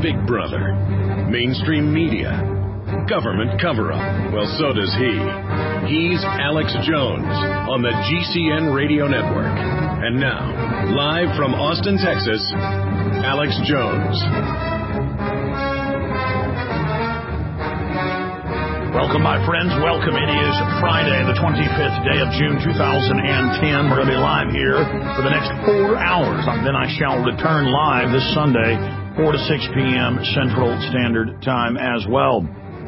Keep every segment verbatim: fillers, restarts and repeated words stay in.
Big Brother, mainstream media, government cover-up. Well, so does he. He's Alex Jones on the G C N Radio Network. And now, live from Austin, Texas, Alex Jones. Welcome, my friends. Welcome. It is Friday, the twenty-fifth day of June, two thousand ten. We're going to be live here for the next four hours. Then I shall return live this Sunday, four to six p.m. Central Standard Time as well.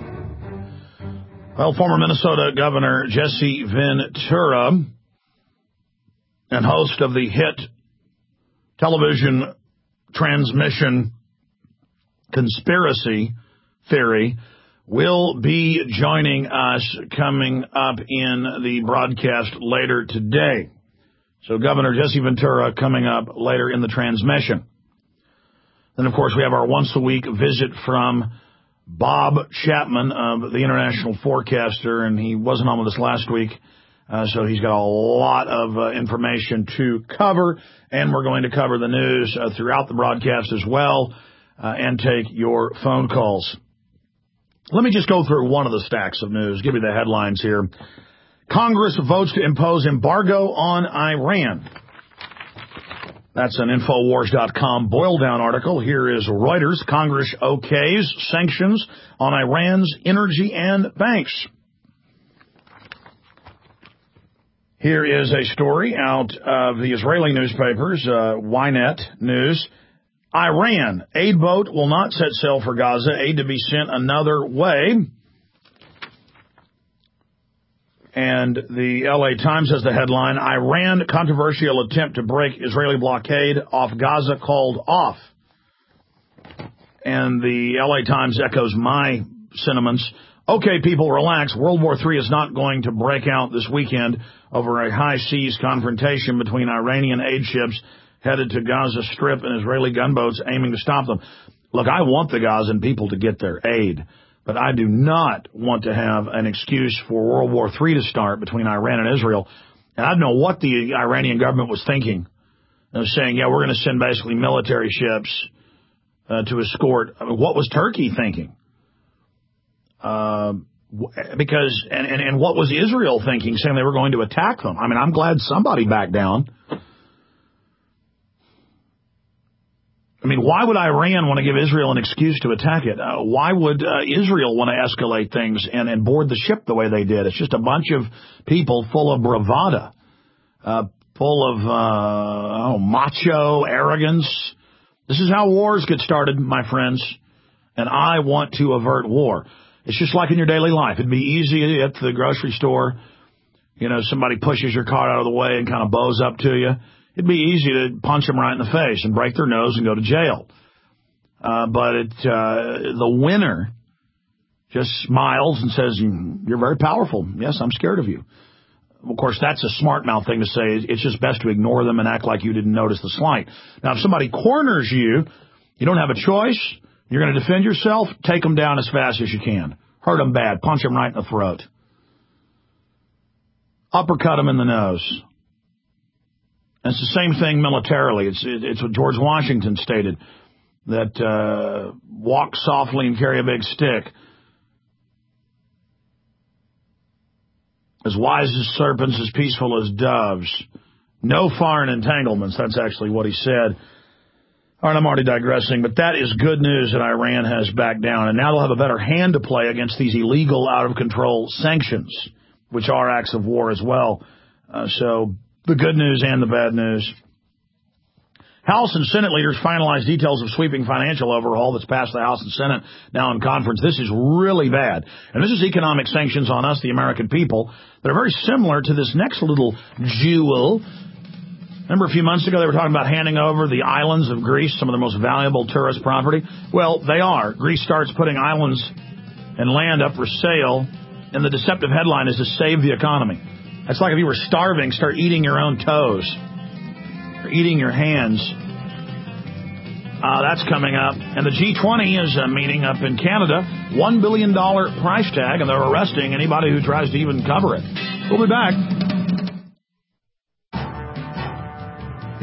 Well, former Minnesota Governor Jesse Ventura and host of the hit television transmission Conspiracy Theory will be joining us coming up in the broadcast later today. So Governor Jesse Ventura coming up later in the transmission. Then, of course, we have our once-a-week visit from Bob Chapman of the International Forecaster, and he wasn't on with us last week, uh, so he's got a lot of uh, information to cover, and we're going to cover the news uh, throughout the broadcast as well uh, and take your phone calls. Let me just go through one of the stacks of news, give you the headlines here. Congress votes to impose embargo on Iran. That's an Infowars dot com boil-down article. Here is Reuters. Congress okays sanctions on Iran's energy and banks. Here is a story out of the Israeli newspapers, uh, Ynet News. Iran, aid boat will not set sail for Gaza, aid to be sent another way. And the L A Times has the headline, Iran controversial attempt to break Israeli blockade off Gaza called off. And the L A Times echoes my sentiments. Okay, people, relax. World War Three is not going to break out this weekend over a high seas confrontation between Iranian aid ships headed to Gaza Strip and Israeli gunboats aiming to stop them. Look, I want the Gazan people to get their aid, but I do not want to have an excuse for World War Three to start between Iran and Israel. And I don't know what the Iranian government was thinking. They were saying, yeah, we're going to send basically military ships uh, to escort. I mean, what was Turkey thinking? Uh, because, and, and, and what was Israel thinking, saying they were going to attack them? I mean, I'm glad somebody backed down. I mean, why would Iran want to give Israel an excuse to attack it? Uh, why would uh, Israel want to escalate things and, and board the ship the way they did? It's just a bunch of people full of bravado, uh, full of uh, oh, macho arrogance. This is how wars get started, my friends, and I want to avert war. It's just like in your daily life. It'd be easy at the grocery store. You know, somebody pushes your cart out of the way and kind of bows up to you. It'd be easy to punch them right in the face and break their nose and go to jail. Uh, but it, uh, the winner just smiles and says, you're very powerful. Yes, I'm scared of you. Of course, that's a smart mouth thing to say. It's just best to ignore them and act like you didn't notice the slight. Now, if somebody corners you, you don't have a choice. You're going to defend yourself. Take them down as fast as you can. Hurt them bad. Punch them right in the throat. Uppercut them in the nose. It's the same thing militarily. It's it's what George Washington stated, that uh, walk softly and carry a big stick. As wise as serpents, as peaceful as doves. No foreign entanglements. That's actually what he said. All right, I'm already digressing, but that is good news that Iran has backed down. And now they'll have a better hand to play against these illegal, out-of-control sanctions, which are acts of war as well. Uh, so... The good news and the bad news. House and Senate leaders finalized details of sweeping financial overhaul that's passed the House and Senate now in conference. This is really bad. And this is economic sanctions on us, the American people, that are very similar to this next little jewel. Remember a few months ago they were talking about handing over the islands of Greece, some of the most valuable tourist property? Well, they are. Greece starts putting islands and land up for sale, and the deceptive headline is to save the economy. It's like if you were starving, start eating your own toes or eating your hands. Uh, that's coming up. And the G twenty is a meeting up in Canada. one billion dollars price tag, and they're arresting anybody who tries to even cover it. We'll be back.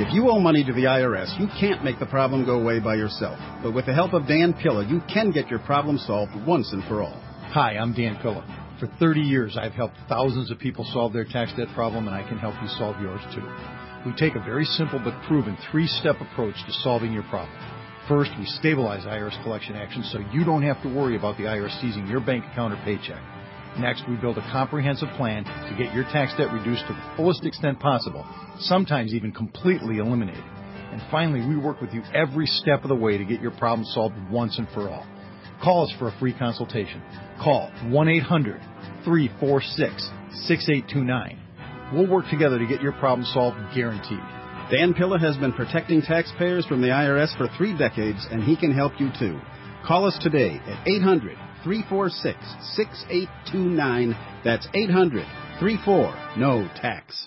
If you owe money to the I R S, you can't make the problem go away by yourself. But with the help of Dan Pilla, you can get your problem solved once and for all. Hi, I'm Dan Pilla. For thirty years, I've helped thousands of people solve their tax debt problem, and I can help you solve yours, too. We take a very simple but proven three-step approach to solving your problem. First, we stabilize I R S collection actions so you don't have to worry about the I R S seizing your bank account or paycheck. Next, we build a comprehensive plan to get your tax debt reduced to the fullest extent possible, sometimes even completely eliminated. And finally, we work with you every step of the way to get your problem solved once and for all. Call us for a free consultation. Call one eight hundred, three four six, six eight two nine. We'll work together to get your problem solved, guaranteed. Dan Pilla has been protecting taxpayers from the I R S for three decades, and he can help you too. Call us today at eight hundred, three four six, six eight two nine. That's eight hundred, three four, N O tax.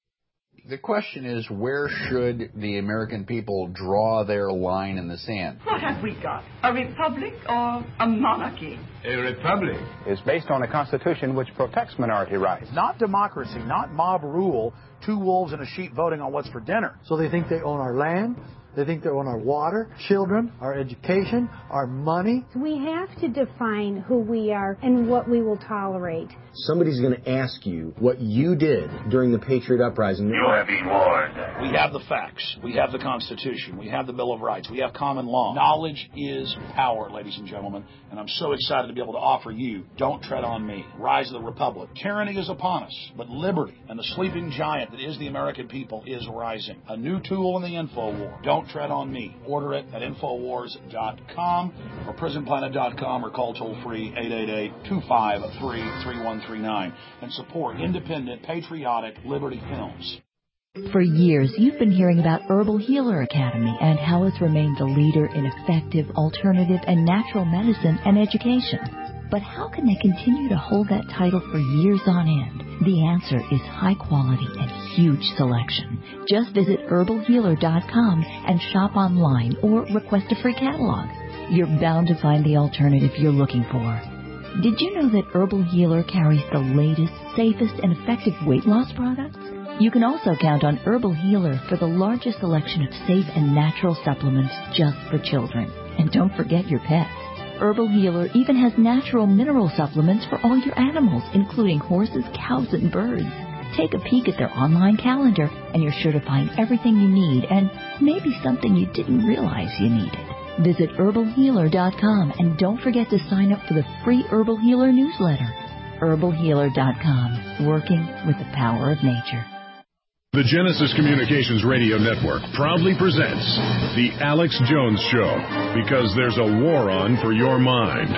The question is, where should the American people draw their line in the sand? What have we got? A republic or a monarchy? A republic is based on a constitution which protects minority rights. Not democracy, not mob rule, two wolves and a sheep voting on what's for dinner. So they think they own our land, they think they own our water, children, our education, our money. We have to define who we are and what we will tolerate. Somebody's going to ask you what you did during the Patriot Uprising. You have been warned. We have the facts. We have the Constitution. We have the Bill of Rights. We have common law. Knowledge is power, ladies and gentlemen, and I'm so excited to be able to offer you Don't Tread on Me, Rise of the Republic. Tyranny is upon us, but liberty and the sleeping giant that is the American people is rising. A new tool in the info war. Don't Tread on Me. Order it at infowars dot com or prison planet dot com or call toll-free eight eight eight, two five three, three one three nine and support independent, patriotic Liberty Films. For years, you've been hearing about Herbal Healer Academy and how it's remained the leader in effective, alternative, and natural medicine and education. But how can they continue to hold that title for years on end? The answer is high quality and huge selection. Just visit herbal healer dot com and shop online or request a free catalog. You're bound to find the alternative you're looking for. Did you know that Herbal Healer carries the latest, safest, and effective weight loss products? You can also count on Herbal Healer for the largest selection of safe and natural supplements just for children. And don't forget your pets. Herbal Healer even has natural mineral supplements for all your animals, including horses, cows, and birds. Take a peek at their online calendar, and you're sure to find everything you need and maybe something you didn't realize you needed. Visit herbal healer dot com and don't forget to sign up for the free Herbal Healer newsletter. herbal healer dot com, working with the power of nature. The Genesis Communications Radio Network proudly presents The Alex Jones Show, because there's a war on for your mind.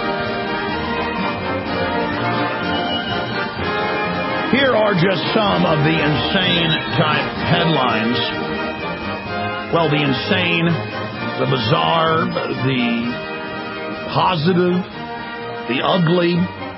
Here are just some of the insane-type headlines. Well, the insane, the bizarre, the positive, the ugly,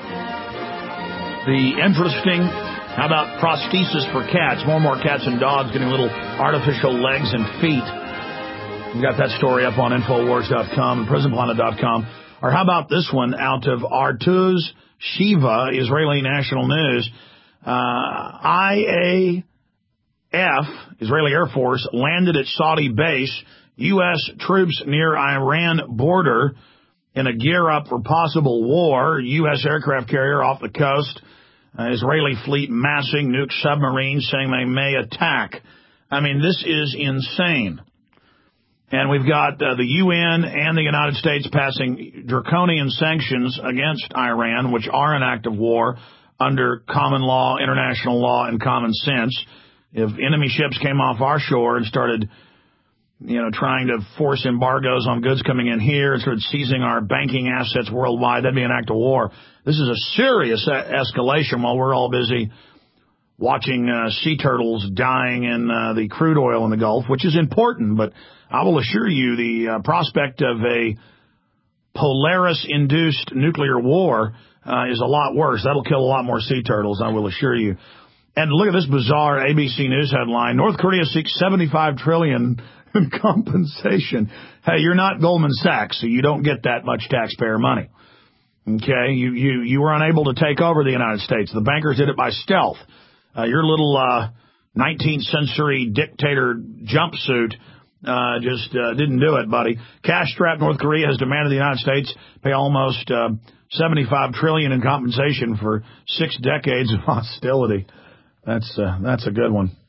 the interesting. How about prosthesis for cats? More and more cats and dogs getting little artificial legs and feet. We've got that story up on infowars dot com and prison planet dot com. Or how about this one out of Artuz Sheva, Israeli National News? Uh, I A F, Israeli Air Force, landed at Saudi base. U S troops near Iran border in a gear-up for possible war. U S aircraft carrier off the coast. Uh, Israeli fleet massing nuke submarines, saying they may attack. I mean, this is insane. And we've got uh, the U N and the United States passing draconian sanctions against Iran, which are an act of war under common law, international law, and common sense. If enemy ships came off our shore and started, you know, trying to force embargoes on goods coming in here and started seizing our banking assets worldwide, that'd be an act of war. This is a serious a- escalation while we're all busy watching uh, sea turtles dying in uh, the crude oil in the Gulf, which is important, but I will assure you the uh, prospect of a Polaris-induced nuclear war uh, is a lot worse. That'll kill a lot more sea turtles, I will assure you. And look at this bizarre A B C News headline. North Korea seeks seventy-five trillion dollars in compensation. Hey, you're not Goldman Sachs, so you don't get that much taxpayer money. Okay? You, you, you were unable to take over the United States. The bankers did it by stealth. Uh, your little, uh, nineteenth century dictator jumpsuit uh, just uh, didn't do it, buddy. Cash-strapped North Korea has demanded the United States pay almost uh, seventy-five trillion dollars in compensation for six decades of hostility. That's uh, that's a good one.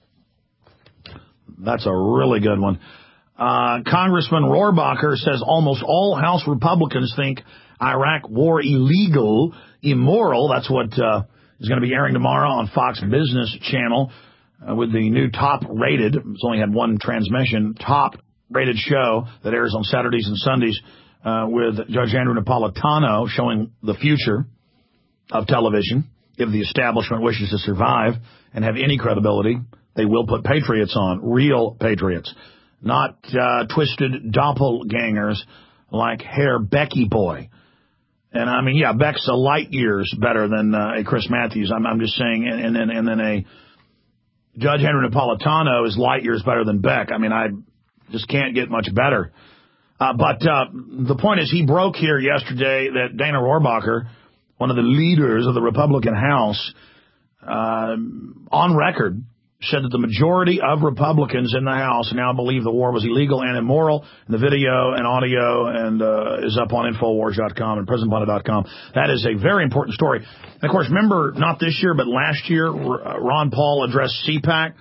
That's a really good one. Uh, Congressman Rohrabacher says almost all House Republicans think Iraq war illegal, immoral. That's what uh, is going to be airing tomorrow on Fox Business Channel uh, with the new top-rated, it's only had one transmission, top-rated show that airs on Saturdays and Sundays uh, with Judge Andrew Napolitano showing the future of television. If the establishment wishes to survive and have any credibility, they will put patriots on, real patriots, not uh, twisted doppelgangers like Herr Becky Boy. And, I mean, yeah, Beck's a light years better than uh, a Chris Matthews. I'm, I'm just saying, and, and, and, and then a Judge Henry Napolitano is light years better than Beck. I mean, I just can't get much better. Uh, but uh, the point is he broke here yesterday that Dana Rohrabacher, one of the leaders of the Republican House, uh, on record, said that the majority of Republicans in the House now believe the war was illegal and immoral. And the video and audio and uh, is up on Infowars dot com and President Biden dot com. That is a very important story. And, of course, remember, not this year, but last year, Ron Paul addressed C PAC,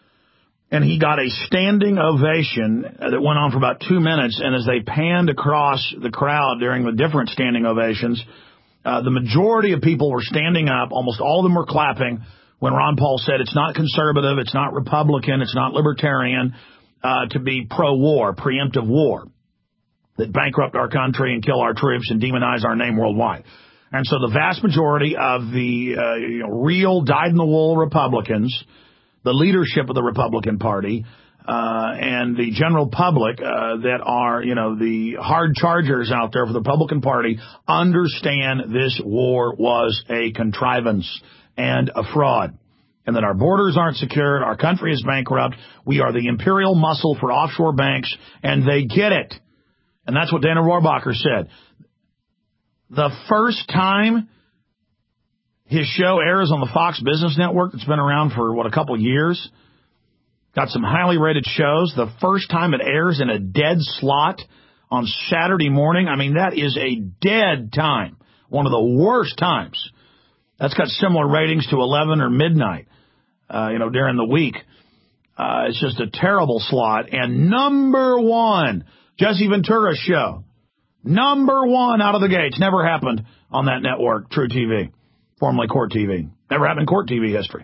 and he got a standing ovation that went on for about two minutes. And as they panned across the crowd during the different standing ovations, uh, the majority of people were standing up. Almost all of them were clapping when Ron Paul said it's not conservative, it's not Republican, it's not libertarian uh, to be pro-war, preemptive war, that bankrupt our country and kill our troops and demonize our name worldwide. And so the vast majority of the uh, you know, real dyed-in-the-wool Republicans, the leadership of the Republican Party, uh, and the general public uh, that are, you know, the hard chargers out there for the Republican Party understand this war was a contrivance and a fraud, and that our borders aren't secured, our country is bankrupt, we are the imperial muscle for offshore banks, and they get it. And that's what Dana Rohrabacher said. The first time his show airs on the Fox Business Network, that's been around for, what, a couple years, got some highly rated shows, the first time it airs in a dead slot on Saturday morning, I mean, that is a dead time, one of the worst times. That's got similar ratings to eleven or midnight, uh, you know, during the week. Uh, it's just a terrible slot. And number one, Jesse Ventura's show, number one out of the gates. Never happened on that network, True T V, formerly Court T V. Never happened in Court T V history.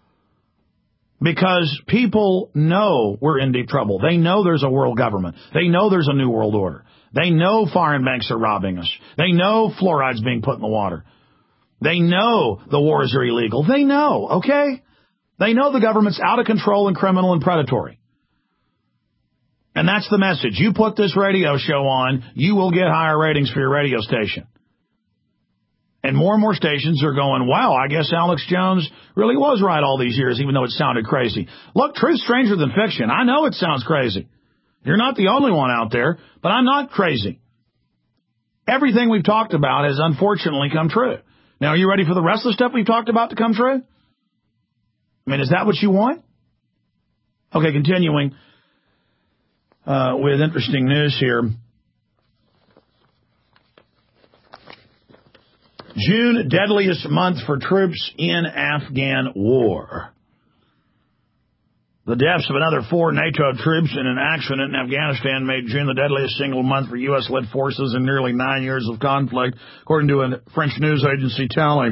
Because people know we're in deep trouble. They know there's a world government. They know there's a new world order. They know foreign banks are robbing us. They know fluoride's being put in the water. They know the wars are illegal. They know, okay? They know the government's out of control and criminal and predatory. And that's the message. You put this radio show on, you will get higher ratings for your radio station. And more and more stations are going, wow, I guess Alex Jones really was right all these years, even though it sounded crazy. Look, truth's stranger than fiction. I know it sounds crazy. You're not the only one out there, but I'm not crazy. Everything we've talked about has unfortunately come true. Now, are you ready for the rest of the stuff we've talked about to come true? I mean, is that what you want? Okay, continuing uh, with interesting news here. June, deadliest month for troops in Afghan war. The deaths of another four NATO troops in an accident in Afghanistan made June the deadliest single month for U S-led forces in nearly nine years of conflict, according to a French news agency tally.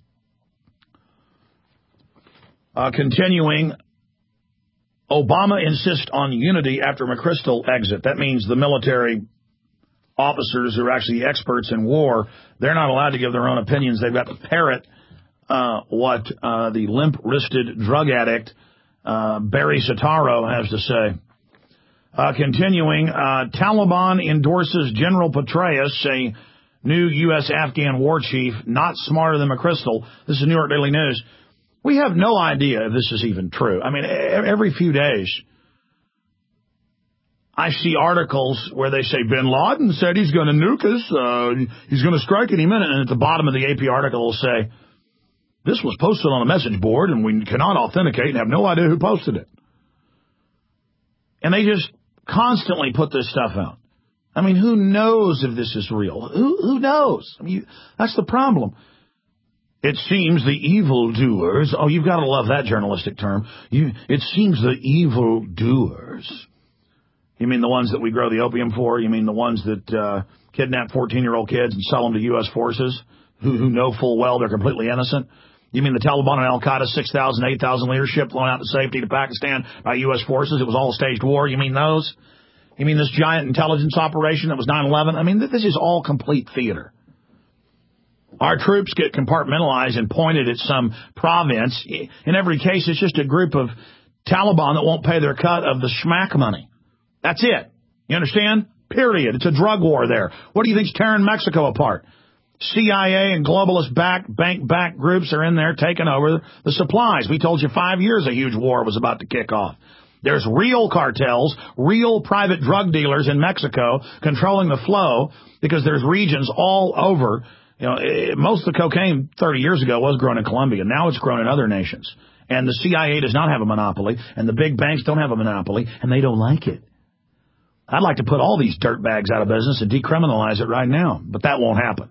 Uh, continuing, Obama insists on unity after McChrystal exit. That means the military officers who are actually experts in war, they're not allowed to give their own opinions. They've got to parrot uh, what uh, the limp-wristed drug addict Uh, Barry Soetoro has to say. Uh, continuing, uh, Taliban endorses General Petraeus, a new U S Afghan war chief, not smarter than McChrystal. This is New York Daily News. We have no idea if this is even true. I mean, every few days, I see articles where they say Bin Laden said he's going to nuke us, uh, he's going to strike any minute, and at the bottom of the A P article will say, This was posted on a message board, and we cannot authenticate and have no idea who posted it. And they just constantly put this stuff out. I mean, who knows if this is real? Who, who knows? I mean, that's the problem. It seems the evildoers, oh, you've got to love that journalistic term. You, it seems the evildoers. You mean the ones that we grow the opium for? You mean the ones that uh, kidnap fourteen-year-old kids and sell them to U S forces who, who know full well they're completely innocent? You mean the Taliban and Al-Qaeda, six thousand, eight thousand leadership flown out to safety to Pakistan by U S forces? It was all a staged war. You mean those? You mean this giant intelligence operation that was nine eleven? I mean, this is all complete theater. Our troops get compartmentalized and pointed at some province. In every case, it's just a group of Taliban that won't pay their cut of the schmack money. That's it. You understand? Period. It's a drug war there. What do you think's tearing Mexico apart? C I A and globalist-backed, bank-backed groups are in there taking over the supplies. We told you five years a huge war was about to kick off. There's real cartels, real private drug dealers in Mexico controlling the flow because there's regions all over. You know, most of the cocaine thirty years ago was grown in Colombia. Now it's grown in other nations. And the C I A does not have a monopoly, and the big banks don't have a monopoly, and they don't like it. I'd like to put all these dirtbags out of business and decriminalize it right now, but that won't happen.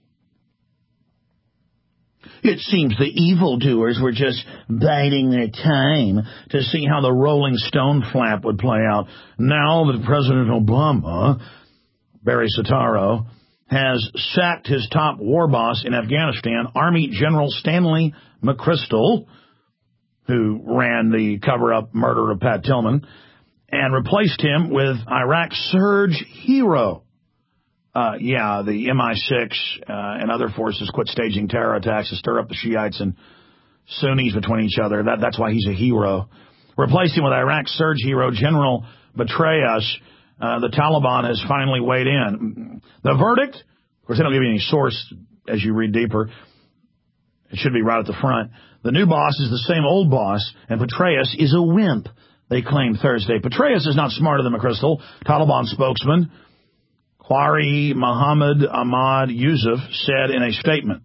It seems the evildoers were just biding their time to see how the Rolling Stone flap would play out. Now that President Obama, Barry Soetoro, has sacked his top war boss in Afghanistan, Army General Stanley McChrystal, who ran the cover-up murder of Pat Tillman, and replaced him with Iraq's surge hero. Uh, yeah, the M I six uh, and other forces quit staging terror attacks to stir up the Shiites and Sunnis between each other. That, that's why he's a hero. Replaced him with Iraq's surge hero, General Petraeus. Uh, the Taliban has finally weighed in. The verdict, of course, they don't give you any source as you read deeper. It should be right at the front. The new boss is the same old boss, and Petraeus is a wimp, they claimed Thursday. Petraeus is not smarter than McChrystal, Taliban spokesman Khwari Mohammed Ahmad Yusuf said in a statement.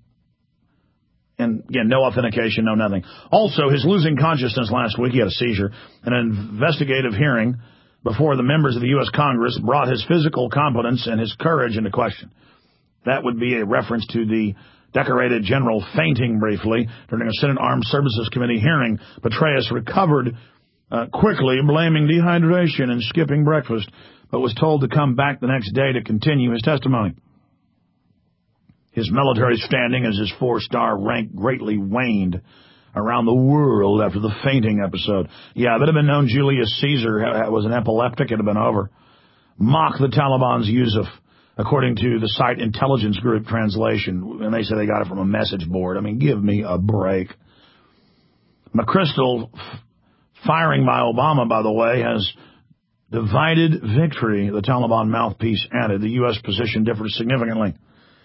And, again, no authentication, no nothing. Also, his losing consciousness last week, he had a seizure, an investigative hearing before the members of the U S Congress brought his physical competence and his courage into question. That would be a reference to the decorated general fainting briefly during a Senate Armed Services Committee hearing. Petraeus recovered uh, quickly, blaming dehydration and skipping breakfast, but was told to come back the next day to continue his testimony. His military standing as his four-star rank greatly waned around the world after the fainting episode. Yeah, if it had been known Julius Caesar was an epileptic, it had been over. Mock the Taliban's Yusuf, according to the site Intelligence Group translation, and they say they got it from a message board. I mean, give me a break. McChrystal, firing by Obama, by the way, has divided victory, the Taliban mouthpiece added. The U S position differs significantly.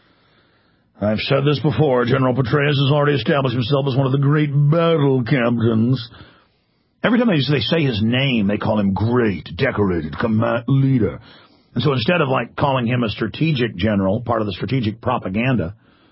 I've said this before. General Petraeus has already established himself as one of the great battle captains. Every time they say his name, they call him great, decorated, command leader. And so instead of like calling him a strategic general, part of the strategic propaganda,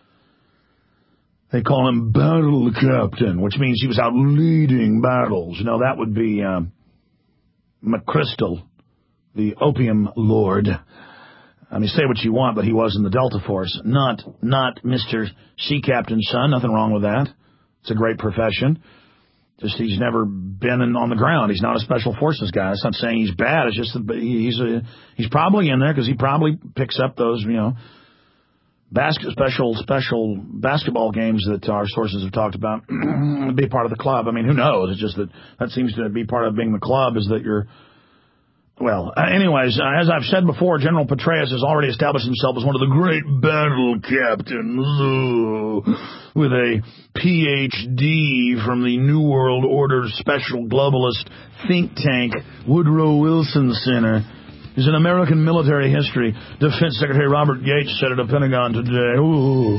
they call him battle captain, which means he was out leading battles. You know, that would be um, McChrystal, the opium lord. I mean, say what you want, but he was in the Delta Force, not not Mister Sea Captain's son. Nothing wrong with that. It's a great profession. Just he's never been in, on the ground. He's not a special forces guy. It's not saying he's bad. It's just that he's a, he's probably in there because he probably picks up those, you know, basket special special basketball games that our sources have talked about. Be part of the club. I mean, who knows? It's just that that seems to be part of being the club is that you're. Well, uh, anyways, uh, as I've said before, General Petraeus has already established himself as one of the great battle captains ooh, with a P H D from the New World Order Special Globalist think tank, Woodrow Wilson Center. He's an American military history. Defense Secretary Robert Gates said at the Pentagon today. Ooh.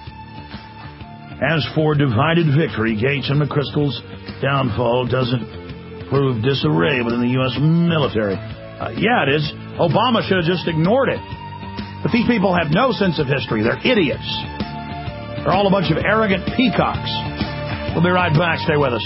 As for divided victory, Gates and McChrystal's downfall doesn't prove disarray within the U S military. Uh, yeah, it is. Obama should have just ignored it. But these people have no sense of history. They're idiots. They're all a bunch of arrogant peacocks. We'll be right back. Stay with us.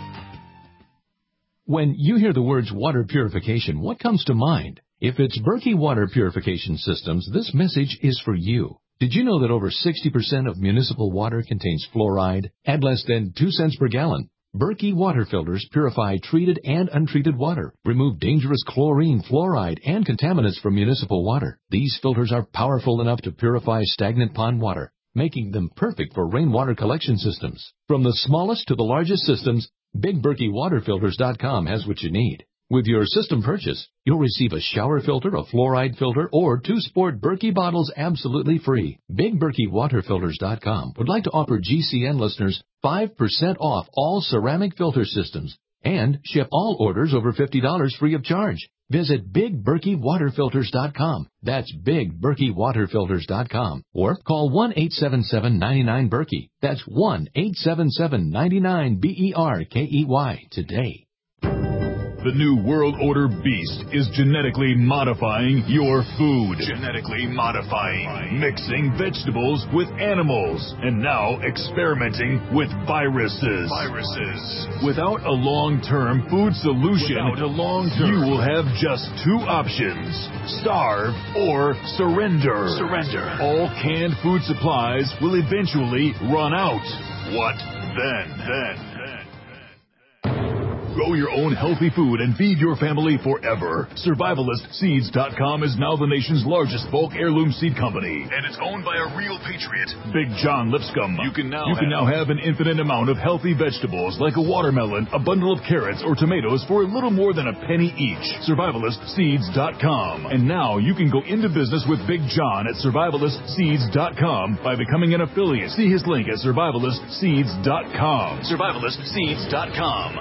When you hear the words water purification, what comes to mind? If it's Berkey Water Purification Systems, this message is for you. Did you know that over sixty percent of municipal water contains fluoride at less than two cents per gallon? Berkey water filters purify treated and untreated water, remove dangerous chlorine, fluoride, and contaminants from municipal water. These filters are powerful enough to purify stagnant pond water, making them perfect for rainwater collection systems. From the smallest to the largest systems, Big Berkey Water Filters dot com has what you need. With your system purchase, you'll receive a shower filter, a fluoride filter, or two sport Berkey bottles absolutely free. Big Berkey Water Filters dot com would like to offer G C N listeners five percent off all ceramic filter systems and ship all orders over fifty dollars free of charge. Visit Big Berkey Water Filters dot com. That's Big Berkey Water Filters dot com. Or call one eight seven seven, nine nine, Berkey. That's one eight seven seven, nine nine, B E R K E Y today. The New World Order beast is genetically modifying your food. Genetically modifying. Mixing vegetables with animals. And now experimenting with viruses. Viruses. Without a long-term food solution, Without a long-term, you will have just two options. Starve or surrender. Surrender. All canned food supplies will eventually run out. What then? Then. Grow your own healthy food and feed your family forever. Survivalist Seeds dot com is now the nation's largest bulk heirloom seed company, and it's owned by a real patriot, Big John Lipscomb. You can now you can have, now have an infinite amount of healthy vegetables like a watermelon, a bundle of carrots, or tomatoes for a little more than a penny each. Survivalist Seeds dot com. And now you can go into business with Big John at Survivalist Seeds dot com by becoming an affiliate. See his link at Survivalist Seeds dot com. Survivalist Seeds dot com.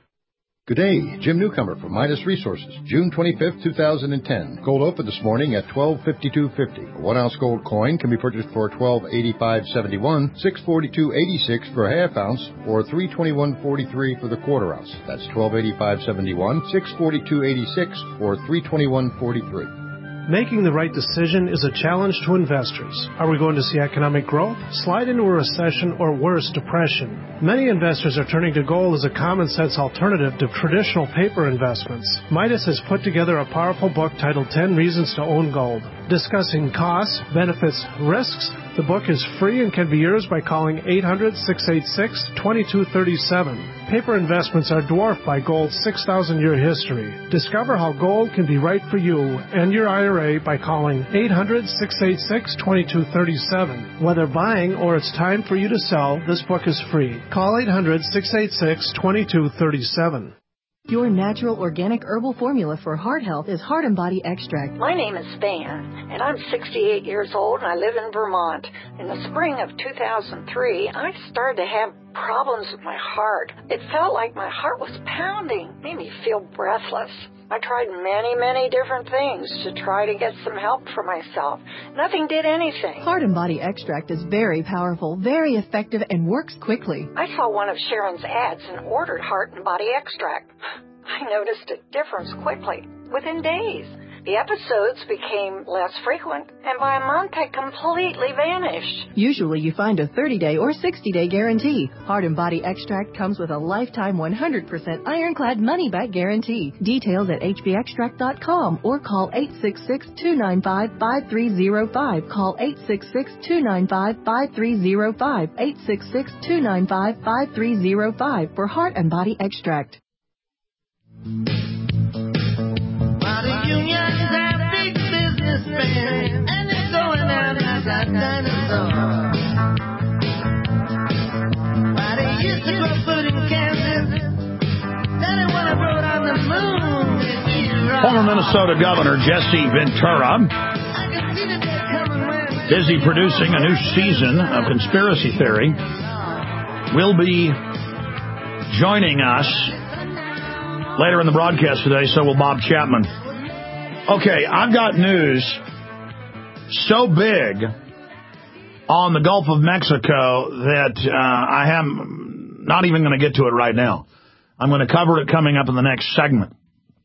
Good day, Jim Newcomer from Midas Resources, June twenty-fifth, two thousand ten. Gold opened this morning at twelve fifty-two fifty. A one ounce gold coin can be purchased for twelve eighty-five seventy-one, six forty-two eighty-six for a half ounce, or three twenty-one forty-three for the quarter ounce. That's twelve eighty-five seventy-one, six forty-two eighty-six, or three twenty-one forty-three. Making the right decision is a challenge to investors. Are we going to see economic growth, slide into a recession, or worse, depression? Many investors are turning to gold as a common-sense alternative to traditional paper investments. Midas has put together a powerful book titled ten Reasons to Own Gold. Discussing costs, benefits, risks, the book is free and can be yours by calling eight hundred, six eight six, two two three seven. Paper investments are dwarfed by gold's six thousand year history. Discover how gold can be right for you and your I R A by calling eight hundred, six eight six, two two three seven. Whether buying or it's time for you to sell, this book is free. Call eight hundred, six eight six, two two three seven. Your natural organic herbal formula for heart health is Heart and Body Extract. My name is Stan, and I'm sixty-eight years old, and I live in Vermont. In the spring of two thousand three, I started to have problems with my heart. It felt like my heart was pounding, made me feel breathless. I tried many, many different things to try to get some help for myself. Nothing did anything. Heart and Body Extract is very powerful, very effective, and works quickly. I saw one of Sharon's ads and ordered Heart and Body Extract. I noticed a difference quickly, within days. The episodes became less frequent, and by a month had completely vanished. Usually you find a thirty-day or sixty-day guarantee. Heart and Body Extract comes with a lifetime one hundred percent ironclad money-back guarantee. Details at H B extract dot com or call eight six six, two nine five, five three zero five. Call eight six six, two nine five, five three zero five. eight six six, two nine five, five three zero five for Heart and Body Extract. Unions are big businessmen, and they're going out as a dinosaur. Why they used to grow food in Kansas, now they want to grow it on the moon. Former Minnesota Governor Jesse Ventura, busy producing a new season of Conspiracy Theory, will be joining us later in the broadcast today, so will Bob Chapman. Okay, I've got news so big on the Gulf of Mexico that uh, I am not even going to get to it right now. I'm going to cover it coming up in the next segment,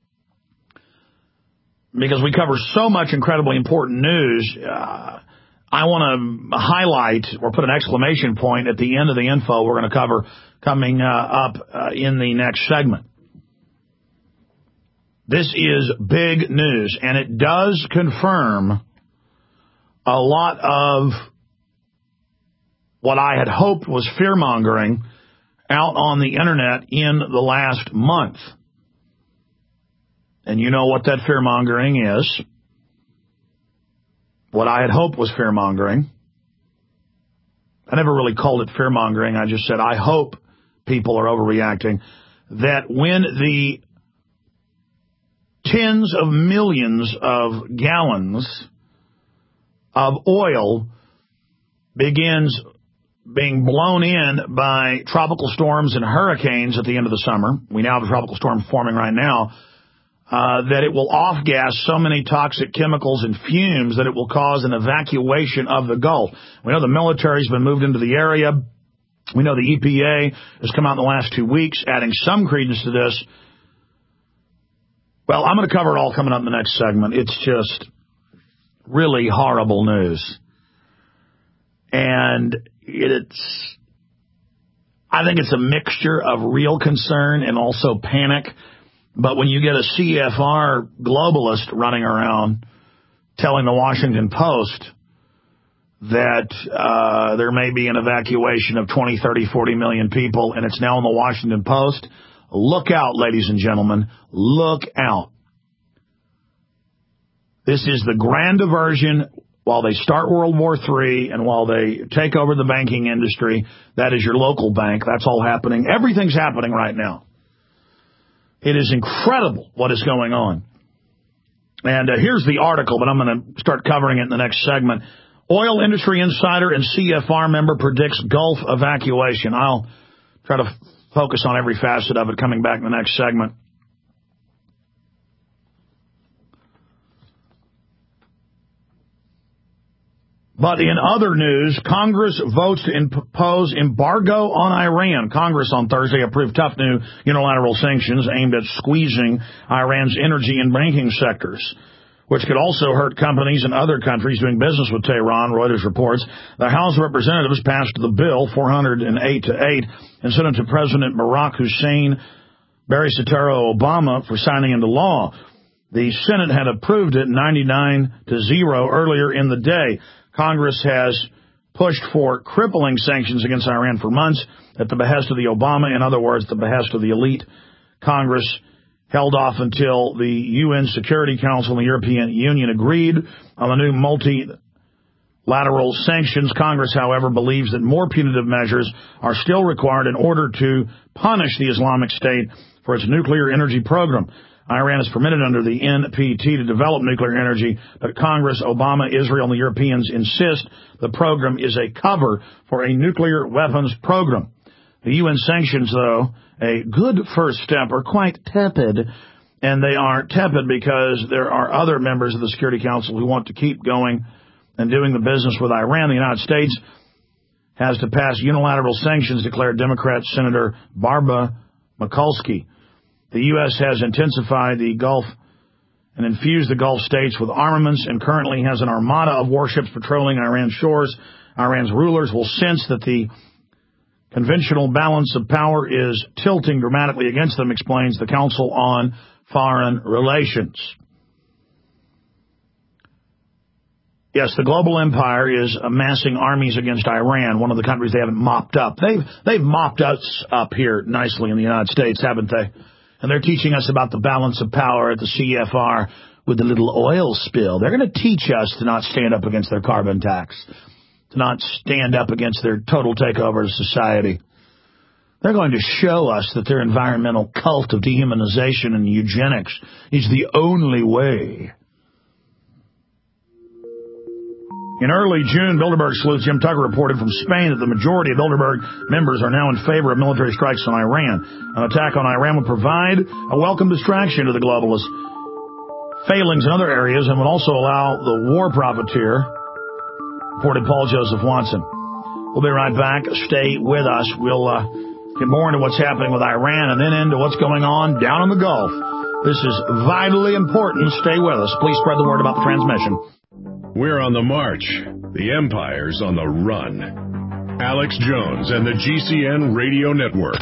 because we cover so much incredibly important news. Uh, I want to highlight or put an exclamation point at the end of the info we're going to cover coming uh, up uh, in the next segment. This is big news, and it does confirm a lot of what I had hoped was fear-mongering out on the Internet in the last month. And you know what that fear-mongering is. What I had hoped was fear-mongering. I never really called it fear-mongering. I just said, I hope people are overreacting. That when the tens of millions of gallons of oil begins being blown in by tropical storms and hurricanes at the end of the summer, we now have a tropical storm forming right now, uh, that it will off-gas so many toxic chemicals and fumes that it will cause an evacuation of the Gulf. We know the military's been moved into the area. We know the E P A has come out in the last two weeks, adding some credence to this. Well, I'm going to cover it all coming up in the next segment. It's just really horrible news. And it's, I think it's a mixture of real concern and also panic. But when you get a C F R globalist running around telling the Washington Post that uh, there may be an evacuation of twenty, thirty, forty million people, and it's now in the Washington Post, look out, ladies and gentlemen. Look out. This is the grand diversion. While they start World War Three and while they take over the banking industry, that is your local bank. That's all happening. Everything's happening right now. It is incredible what is going on. And uh, here's the article, but I'm going to start covering it in the next segment. Oil industry insider and C F R member predicts Gulf evacuation. I'll try to f- focus on every facet of it coming back in the next segment. But in other news, Congress votes to impose embargo on Iran. Congress on Thursday approved tough new unilateral sanctions aimed at squeezing Iran's energy and banking sectors, which could also hurt companies in other countries doing business with Tehran, Reuters reports. The House of Representatives passed the bill, four hundred eight to eight, and sent it to President Barack Hussein Barry-Soetoro Obama for signing into law. The Senate had approved it ninety-nine to zero earlier in the day. Congress has pushed for crippling sanctions against Iran for months at the behest of the Obama, in other words, the behest of the elite. Congress held off until the U N Security Council and the European Union agreed on the new multilateral sanctions. Congress, however, believes that more punitive measures are still required in order to punish the Islamic State for its nuclear energy program. Iran is permitted under the N P T to develop nuclear energy, but Congress, Obama, Israel, and the Europeans insist the program is a cover for a nuclear weapons program. The U N sanctions, though, a good first step, are quite tepid, and they are tepid because there are other members of the Security Council who want to keep going and doing the business with Iran. The United States has to pass unilateral sanctions, declared Democrat Senator Barbara Mikulski. The U S has intensified the Gulf and infused the Gulf states with armaments and currently has an armada of warships patrolling Iran's shores. Iran's rulers will sense that the conventional balance of power is tilting dramatically against them, explains the Council on Foreign Relations. Yes, the global empire is amassing armies against Iran, one of the countries they haven't mopped up. They've, they've mopped us up here nicely in the United States, haven't they? And they're teaching us about the balance of power at the C F R with the little oil spill. They're going to teach us to not stand up against their carbon tax, to not stand up against their total takeover of society. They're going to show us that their environmental cult of dehumanization and eugenics is the only way. In early June, Bilderberg sleuth Jim Tucker reported from Spain that the majority of Bilderberg members are now in favor of military strikes on Iran. An attack on Iran would provide a welcome distraction to the globalists' failings in other areas and would also allow the war profiteer, reported Paul Joseph Watson. We'll be right back. Stay with us. We'll uh, get more into what's happening with Iran and then into what's going on down in the Gulf. This is vitally important. Stay with us. Please spread the word about the transmission. We're on the march, The empire's on the run. Alex Jones and the G C N Radio Network.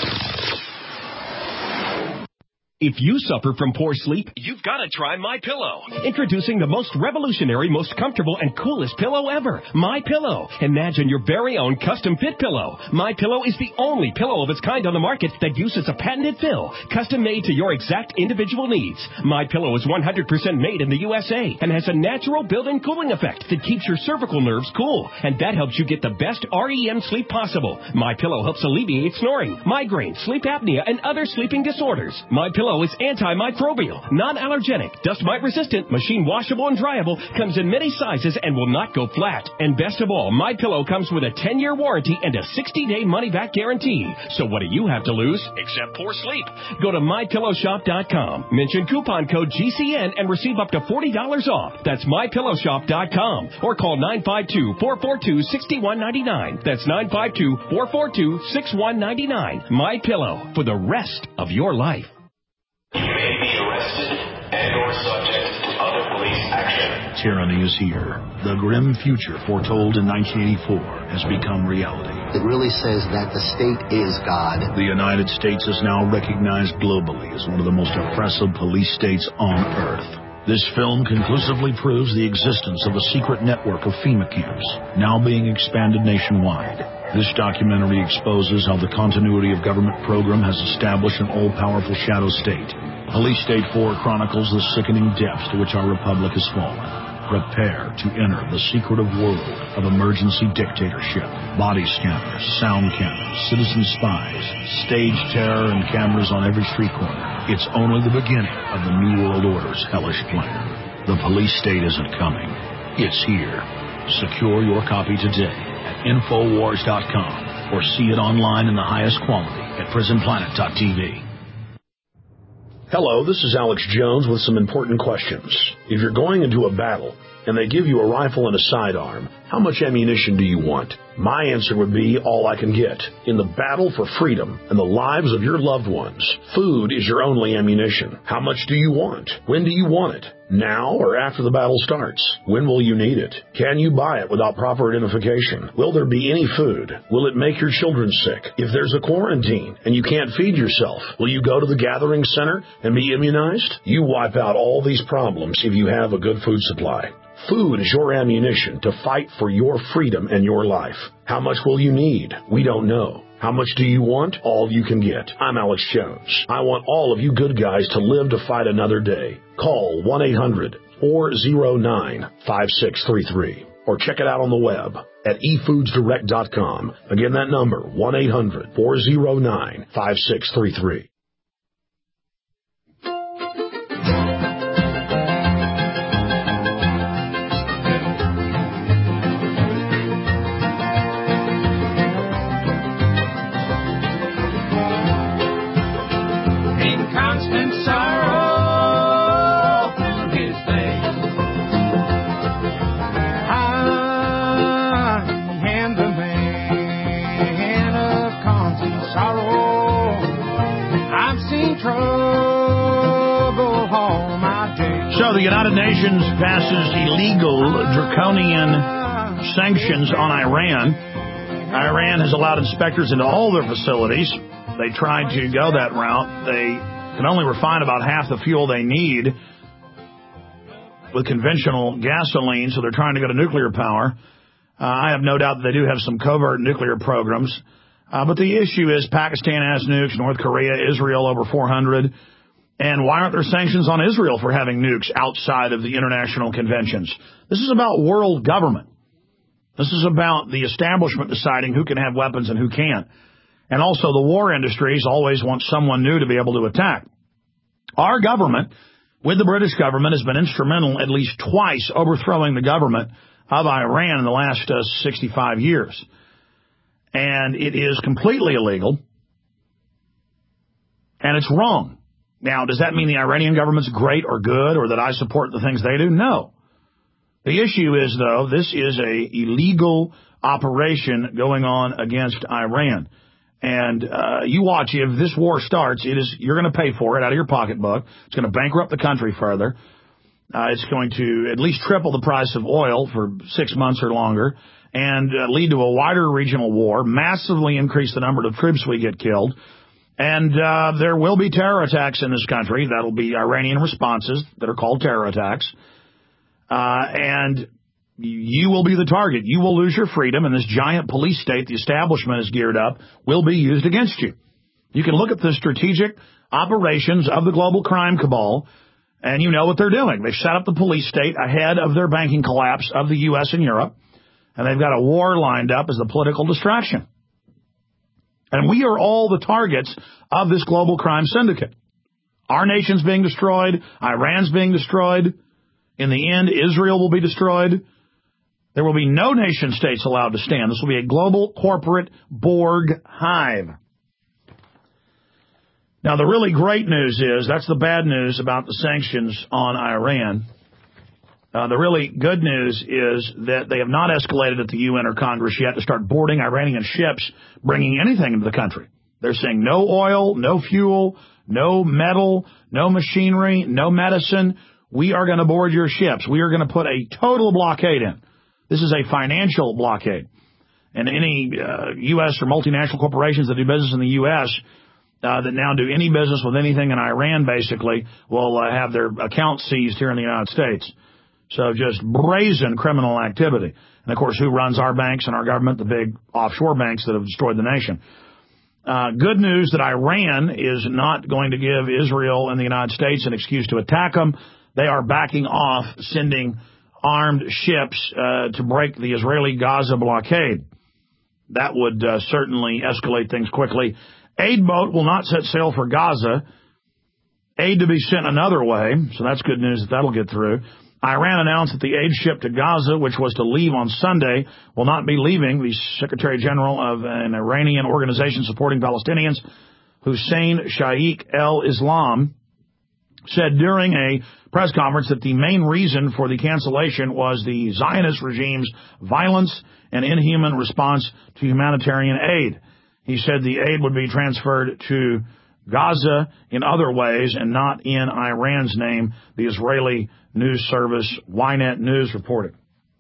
If you suffer from poor sleep, you've got to try MyPillow. Introducing the most revolutionary, most comfortable, and coolest pillow ever, MyPillow. Imagine your very own custom-fit pillow. MyPillow is the only pillow of its kind on the market that uses a patented fill, custom-made to your exact individual needs. MyPillow is one hundred percent made in the U S A and has a natural built-in cooling effect that keeps your cervical nerves cool, and that helps you get the best R E M sleep possible. MyPillow helps alleviate snoring, migraine, sleep apnea, and other sleeping disorders. MyPillow is antimicrobial, non-allergenic, dust mite resistant, machine washable and dryable, comes in many sizes and will not go flat. And best of all, MyPillow comes with a ten-year warranty and a sixty-day money-back guarantee. So what do you have to lose except poor sleep? Go to my pillow shop dot com, mention coupon code G C N and receive up to forty dollars off. That's my pillow shop dot com or call nine five two, four four two, six one nine nine. That's nine five two, four four two, six one nine nine. MyPillow, for the rest of your life. You may be arrested and or subject to other police action. Tyranny is here. The grim future foretold in nineteen eighty-four has become reality. It really says that the state is God. The United States is now recognized globally as one of the most oppressive police states on earth. This film conclusively proves the existence of a secret network of FEMA camps, now being expanded nationwide. This documentary exposes how the continuity of government program has established an all-powerful shadow state. Police State four chronicles the sickening depths to which our republic has fallen. Prepare to enter the secretive world of emergency dictatorship. Body scanners, sound cameras, citizen spies, stage terror, and cameras on every street corner. It's only the beginning of the New World Order's hellish plan. The police state isn't coming. It's here. Secure your copy today at infowars dot com or see it online in the highest quality at prison planet dot t v. Hello, this is Alex Jones with some important questions. If you're going into a battle and they give you a rifle and a sidearm, how much ammunition do you want? My answer would be all I can get. In the battle for freedom and the lives of your loved ones, food is your only ammunition. How much do you want? When do you want it? Now or after the battle starts? When will you need it? Can you buy it without proper identification? Will there be any food? Will it make your children sick? If there's a quarantine and you can't feed yourself, will you go to the gathering center and be immunized? You wipe out all these problems if you have a good food supply. Food is your ammunition to fight for your freedom and your life. How much will you need? We don't know. How much do you want? All you can get. I'm Alex Jones. I want all of you good guys to live to fight another day. Call one eight hundred, four oh nine, five six three three or check it out on the web at e foods direct dot com. Again, that number, one eight hundred, four oh nine, five six three three. So the United Nations passes illegal draconian sanctions on Iran. Iran has allowed inspectors into all their facilities. They tried to go that route. They can only refine about half the fuel they need with conventional gasoline, so they're trying to go to nuclear power. Uh, I have no doubt that they do have some covert nuclear programs. Uh, but the issue is Pakistan has nukes, North Korea, Israel over four hundred. And why aren't there sanctions on Israel for having nukes outside of the international conventions? This is about world government. This is about the establishment deciding who can have weapons and who can't. And also the war industries always want someone new to be able to attack. Our government, with the British government, has been instrumental at least twice overthrowing the government of Iran in the last uh, sixty-five years. And it is completely illegal. And it's wrong. Now, does that mean the Iranian government's great or good or that I support the things they do? No. The issue is, though, this is a illegal operation going on against Iran. And uh, you watch, if this war starts, it is you're going to pay for it out of your pocketbook. It's going to bankrupt the country further. Uh, it's going to at least triple the price of oil for six months or longer and uh, lead to a wider regional war, massively increase the number of troops we get killed. And uh, there will be terror attacks in this country. That'll be Iranian responses that are called terror attacks. Uh, and you will be the target. You will lose your freedom, and this giant police state the establishment is geared up will be used against you. You can look at the strategic operations of the global crime cabal, and you know what they're doing. They've set up the police state ahead of their banking collapse of the U S and Europe, and they've got a war lined up as a political distraction. And we are all the targets of this global crime syndicate. Our nation's being destroyed. Iran's being destroyed. In the end, Israel will be destroyed. There will be no nation states allowed to stand. This will be a global corporate Borg hive. Now, the really great news is, that's the bad news about the sanctions on Iran. Uh, the really good news is that they have not escalated at the U N or Congress yet to start boarding Iranian ships bringing anything into the country. They're saying no oil, no fuel, no metal, no machinery, no medicine. We are going to board your ships. We are going to put a total blockade in. This is a financial blockade. And any uh, U S or multinational corporations that do business in the U S uh, that now do any business with anything in Iran, basically, will uh, have their accounts seized here in the United States. So just brazen criminal activity. And, of course, who runs our banks and our government? The big offshore banks that have destroyed the nation. Uh, good news that Iran is not going to give Israel and the United States an excuse to attack them. They are backing off sending armed ships uh, to break the Israeli-Gaza blockade. That would uh, certainly escalate things quickly. Aid boat will not set sail for Gaza. Aid to be sent another way, so that's good news that that'll get through. Iran announced that the aid ship to Gaza, which was to leave on Sunday, will not be leaving. The Secretary General of an Iranian organization supporting Palestinians, Hussein Shaikh el-Islam, said during a press conference that the main reason for the cancellation was the Zionist regime's violence and inhuman response to humanitarian aid. He said the aid would be transferred to Gaza in other ways and not in Iran's name, the Israeli news service Ynet News reported.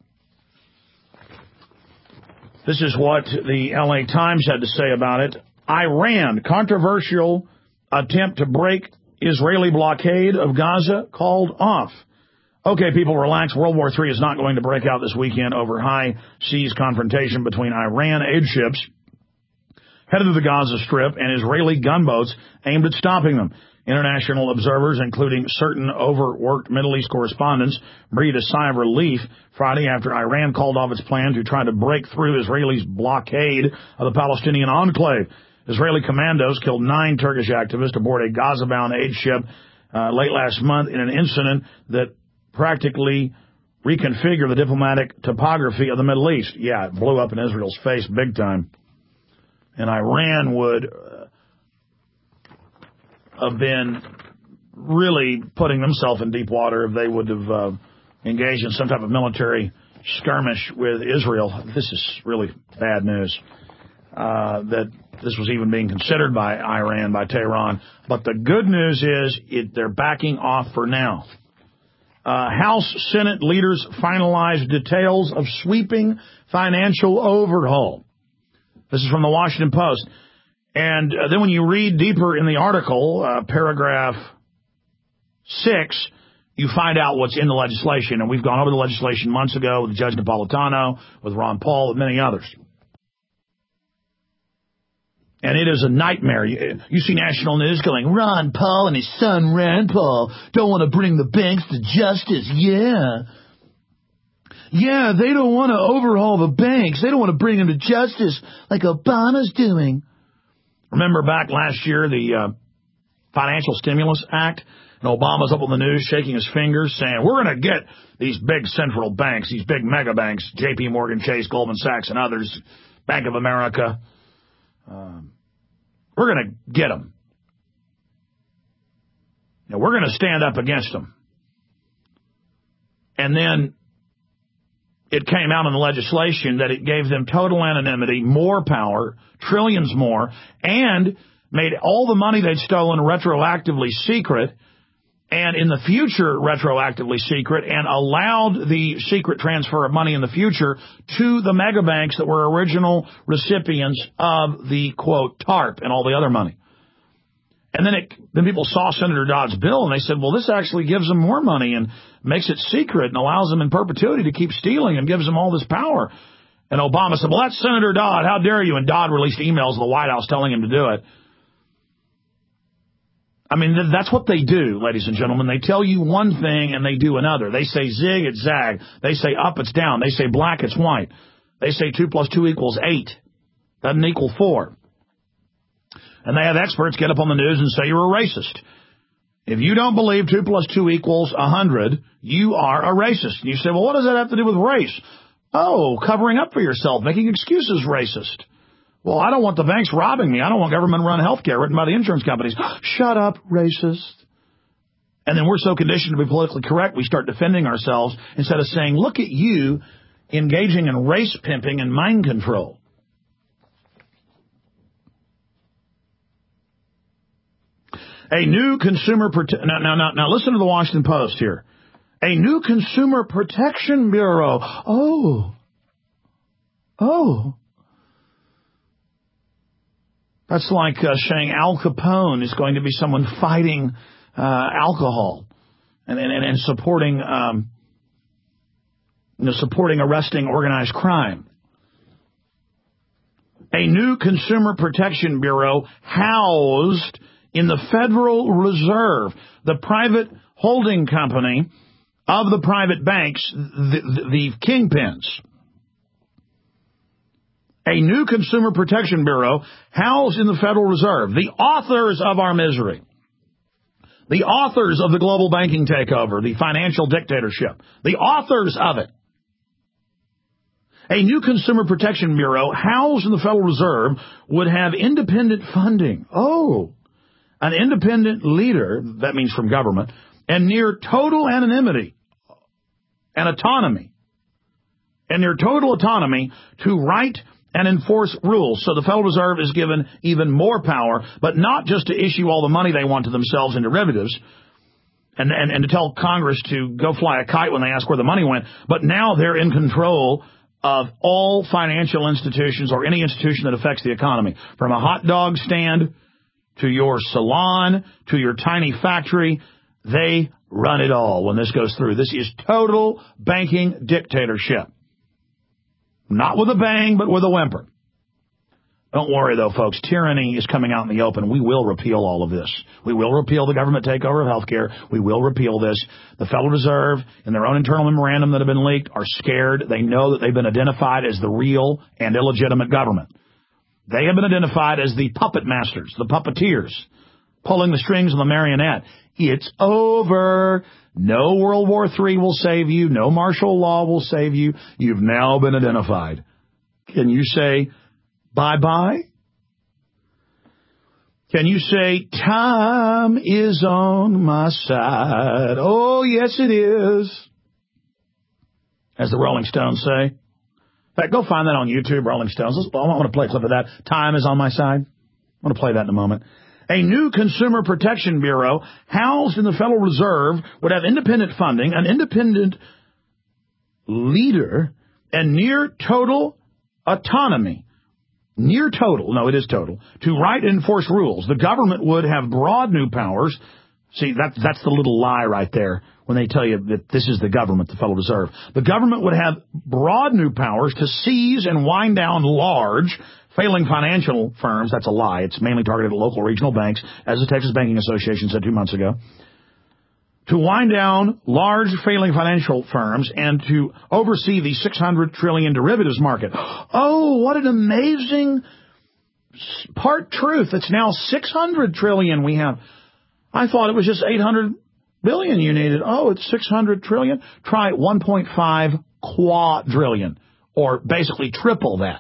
This is what the L A Times had to say about it. Iran, controversial attempt to break Israeli blockade of Gaza called off. Okay, people, relax. World War Three is not going to break out this weekend over high seas confrontation between Iran aid ships headed to the Gaza Strip and Israeli gunboats aimed at stopping them. International observers, including certain overworked Middle East correspondents, breathed a sigh of relief Friday after Iran called off its plan to try to break through Israel's blockade of the Palestinian enclave. Israeli commandos killed nine Turkish activists aboard a Gaza-bound aid ship uh, late last month in an incident that practically reconfigured the diplomatic topography of the Middle East. Yeah, it blew up in Israel's face big time. And Iran would uh, have been really putting themselves in deep water if they would have uh, engaged in some type of military skirmish with Israel. This is really bad news uh, that this was even being considered by Iran, by Tehran. But the good news is it, they're backing off for now. Uh, House Senate leaders finalized details of sweeping financial overhaul. This is from the Washington Post. And uh, then when you read deeper in the article, uh, paragraph six, you find out what's in the legislation. And we've gone over the legislation months ago with Judge Napolitano, with Ron Paul, and many others. And it is a nightmare. You, you see national news going, Ron Paul and his son Rand Paul don't want to bring the banks to justice. Yeah. Yeah, they don't want to overhaul the banks. They don't want to bring them to justice like Obama's doing. Remember back last year, the uh, Financial Stimulus Act, and Obama's up on the news shaking his fingers saying, we're going to get these big central banks, these big mega banks, J P Morgan Chase, Goldman Sachs, and others, Bank of America. Um, we're going to get them. Now, we're going to stand up against them. And then it came out in the legislation that it gave them total anonymity, more power, trillions more, and made all the money they'd stolen retroactively secret, and in the future retroactively secret, and allowed the secret transfer of money in the future to the mega banks that were original recipients of the, quote, TARP and all the other money. And then it, then people saw Senator Dodd's bill, and they said, well, this actually gives them more money and makes it secret and allows them in perpetuity to keep stealing and gives them all this power. And Obama said, well, that's Senator Dodd. How dare you? And Dodd released emails to the White House telling him to do it. I mean, that's what they do, ladies and gentlemen. They tell you one thing and they do another. They say zig, it's zag. They say up, it's down. They say black, it's white. They say two plus two equals eight. Doesn't equal four. And they have experts get up on the news and say you're a racist. If you don't believe two plus two equals one hundred, you are a racist. And you say, well, what does that have to do with race? Oh, covering up for yourself, making excuses racist. Well, I don't want the banks robbing me. I don't want government-run health care written by the insurance companies. Shut up, racist. And then we're so conditioned to be politically correct, we start defending ourselves instead of saying, look at you engaging in race pimping and mind control. A new consumer prote- now, now, now, now listen to the Washington Post here. A new Consumer Protection Bureau. Oh. Oh. That's like uh, saying Al Capone is going to be someone fighting uh, alcohol and, and, and supporting, um, you know, supporting arresting organized crime. A new Consumer Protection Bureau housed in the Federal Reserve, the private holding company of the private banks, the, the, the kingpins. A new Consumer Protection Bureau housed in the Federal Reserve, the authors of our misery, the authors of the global banking takeover, the financial dictatorship, the authors of it. A new Consumer Protection Bureau housed in the Federal Reserve would have independent funding. Oh, an independent leader, that means from government, and near total anonymity and autonomy, and near total autonomy to write and enforce rules. So the Federal Reserve is given even more power, but not just to issue all the money they want to themselves in derivatives and, and, and to tell Congress to go fly a kite when they ask where the money went, but now they're in control of all financial institutions or any institution that affects the economy, from a hot dog stand to your salon, to your tiny factory. They run it all when this goes through. This is total banking dictatorship. Not with a bang, but with a whimper. Don't worry, though, folks. Tyranny is coming out in the open. We will repeal all of this. We will repeal the government takeover of health care. We will repeal this. The Federal Reserve, in their own internal memorandum that have been leaked, are scared. They know that they've been identified as the real and illegitimate government. They have been identified as the puppet masters, the puppeteers, pulling the strings on the marionette. It's over. No World War Three will save you. No martial law will save you. You've now been identified. Can you say bye-bye? Can you say time is on my side? Oh, yes, it is. As the Rolling Stones say. In fact, go find that on YouTube, Rolling Stones. I want to play a clip of that. Time is on my side. I want to play that in a moment. A new Consumer Protection Bureau housed in the Federal Reserve would have independent funding, an independent leader, and near total autonomy. Near total, no, it is total, to write and enforce rules. The government would have broad new powers. See, that, that's the little lie right there when they tell you that this is the government, the Federal Reserve. The government would have broad new powers to seize and wind down large, failing financial firms. That's a lie. It's mainly targeted at local regional banks, as the Texas Banking Association said two months ago. To wind down large, failing financial firms and to oversee the six hundred trillion derivatives market. Oh, what an amazing part truth. It's now six hundred trillion we have. I thought it was just eight hundred billion you needed. Oh, it's six hundred trillion. Try one point five quadrillion, or basically triple that.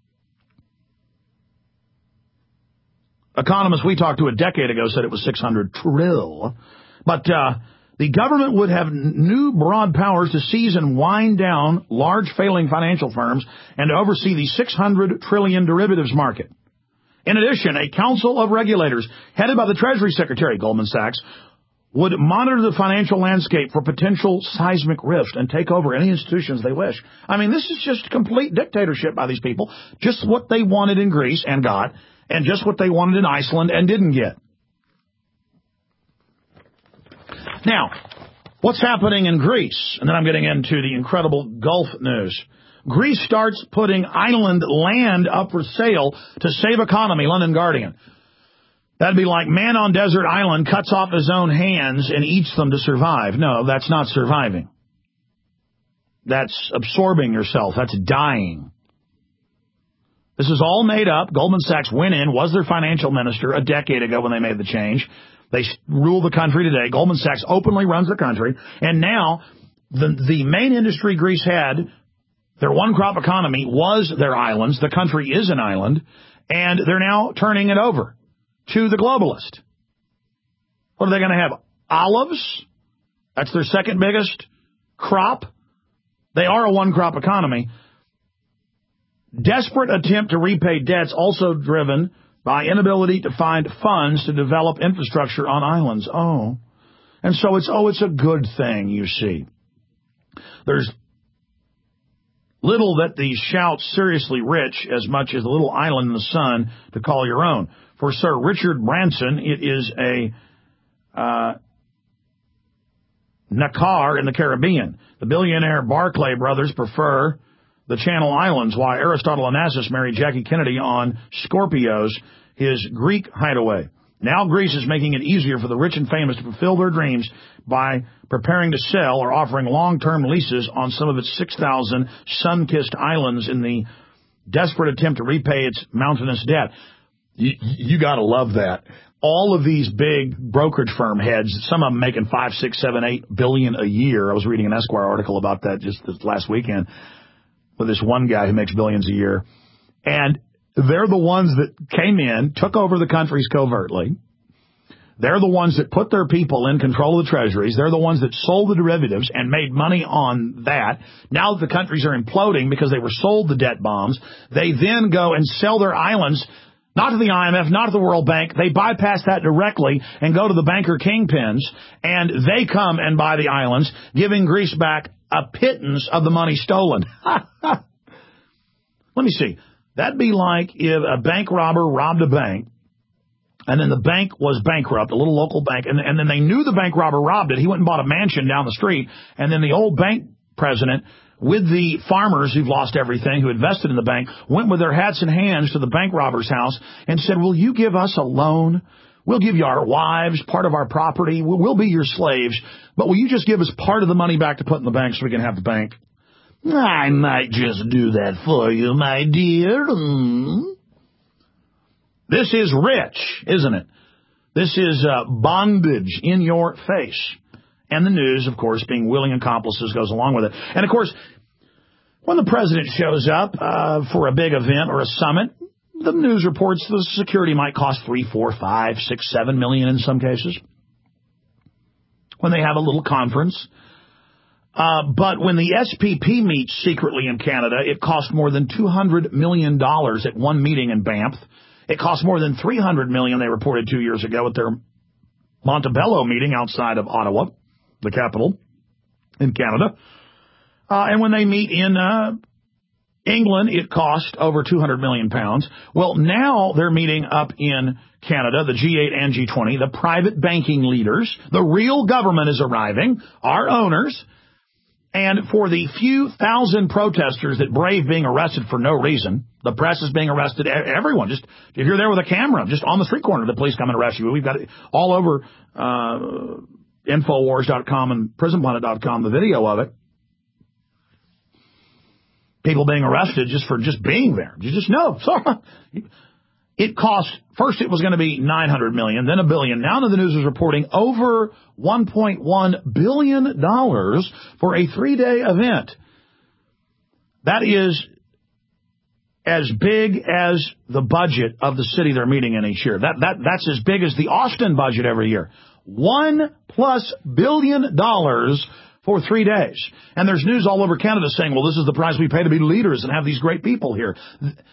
Economists we talked to a decade ago said it was six hundred trill. But uh, the government would have new broad powers to seize and wind down large failing financial firms and to oversee the six hundred trillion derivatives market. In addition, a council of regulators headed by the Treasury Secretary, Goldman Sachs, would monitor the financial landscape for potential seismic rift and take over any institutions they wish. I mean, this is just complete dictatorship by these people. Just what they wanted in Greece and got, and just what they wanted in Iceland and didn't get. Now, what's happening in Greece? And then I'm getting into the incredible Gulf news. Greece starts putting island land up for sale to save economy, London Guardian. That'd be like man on desert island cuts off his own hands and eats them to survive. No, that's not surviving. That's absorbing yourself. That's dying. This is all made up. Goldman Sachs went in, was their financial minister a decade ago when they made the change. They rule the country today. Goldman Sachs openly runs the country. And now the, the main industry Greece had, their one-crop economy, was their islands. The country is an island. And they're now turning it over to the globalist. What are they going to have? Olives? That's their second biggest crop. They are a one-crop economy. Desperate attempt to repay debts also driven by inability to find funds to develop infrastructure on islands. Oh. And so it's, oh, it's a good thing, you see. There's little that these shout seriously rich as much as a little island in the sun to call your own. For Sir Richard Branson, it is a uh, Nakar in the Caribbean. The billionaire Barclay brothers prefer the Channel Islands, while Aristotle Onassis married Jackie Kennedy on Scorpios, his Greek hideaway. Now Greece is making it easier for the rich and famous to fulfill their dreams by preparing to sell or offering long-term leases on some of its six thousand sun-kissed islands in the desperate attempt to repay its mountainous debt. You, you got to love that. All of these big brokerage firm heads, some of them making five, six, seven, eight billion a year. I was reading an Esquire article about that just this last weekend with this one guy who makes billions a year. And they're the ones that came in, took over the countries covertly. They're the ones that put their people in control of the treasuries. They're the ones that sold the derivatives and made money on that. Now that the countries are imploding because they were sold the debt bombs, they then go and sell their islands, not to the I M F, not to the World Bank. They bypass that directly and go to the banker kingpins, and they come and buy the islands, giving Greece back a pittance of the money stolen. Let me see. That'd be like if a bank robber robbed a bank, and then the bank was bankrupt, a little local bank, and, and then they knew the bank robber robbed it. He went and bought a mansion down the street, and then the old bank president, with the farmers who've lost everything, who invested in the bank, went with their hats in hands to the bank robber's house and said, will you give us a loan? We'll give you our wives, part of our property. We'll, we'll be your slaves. But will you just give us part of the money back to put in the bank so we can have the bank? I might just do that for you, my dear. Mm. This is rich, isn't it? This is uh, bondage in your face. And the news, of course, being willing accomplices goes along with it. And, of course, when the president shows up uh, for a big event or a summit, the news reports the security might cost three, four, five, six, seven million in some cases. When they have a little conference. Uh, but when the S P P meets secretly in Canada, it costs more than two hundred million dollars at one meeting in Banff. It costs more than three hundred million dollars, they reported two years ago, at their Montebello meeting outside of Ottawa, the capital in Canada. Uh, and when they meet in uh, England, it cost over two hundred million pounds. Well, now they're meeting up in Canada, the G eight and G twenty, the private banking leaders. The real government is arriving, our owners. And for the few thousand protesters that brave being arrested for no reason, the press is being arrested, everyone, just if you're there with a camera, just on the street corner, the police come and arrest you. We've got it all over uh, Infowars dot com and Prison Planet dot com, the video of it. People being arrested just for just being there. You just know. Sorry. It cost, first it was going to be nine hundred million dollars, then a billion. Now the news is reporting over one point one billion dollars for a three-day event. That is as big as the budget of the city they're meeting in each year. That that That's as big as the Austin budget every year. One plus billion dollars for three days. And there's news all over Canada saying, well, this is the price we pay to be leaders and have these great people here.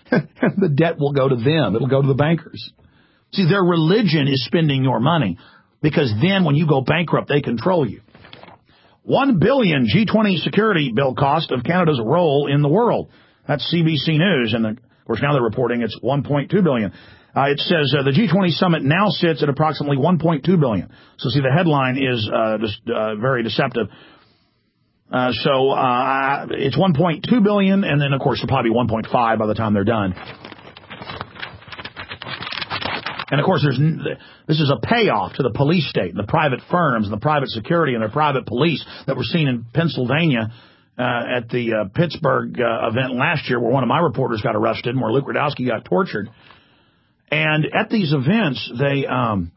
The debt will go to them. It'll go to the bankers. See, their religion is spending your money. because then when you go bankrupt, they control you. One billion G twenty security bill cost of Canada's role in the world. That's C B C News, and of course now they're reporting it's one point two billion. Uh, it says uh, the G twenty summit now sits at approximately one point two billion. So see, the headline is uh, just, uh, very deceptive. Uh, so uh, it's one point two billion, and then of course it'll probably be one point five by the time they're done. And, of course, there's this is a payoff to the police state and the private firms and the private security and the private police that were seen in Pennsylvania uh, at the uh, Pittsburgh uh, event last year where one of my reporters got arrested and where Luke Rudowski got tortured. And at these events, they um,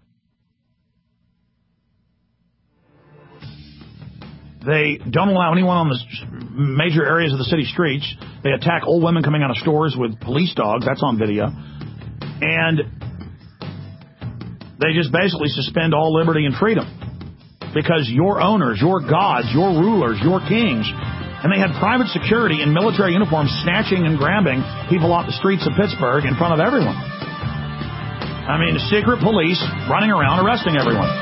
they don't allow anyone on the major areas of the city streets. They attack old women coming out of stores with police dogs. That's on video. And they just basically suspend all liberty and freedom because your owners, your gods, your rulers, your kings, and they had private security in military uniforms snatching and grabbing people off the streets of Pittsburgh in front of everyone. I mean, secret police running around arresting everyone.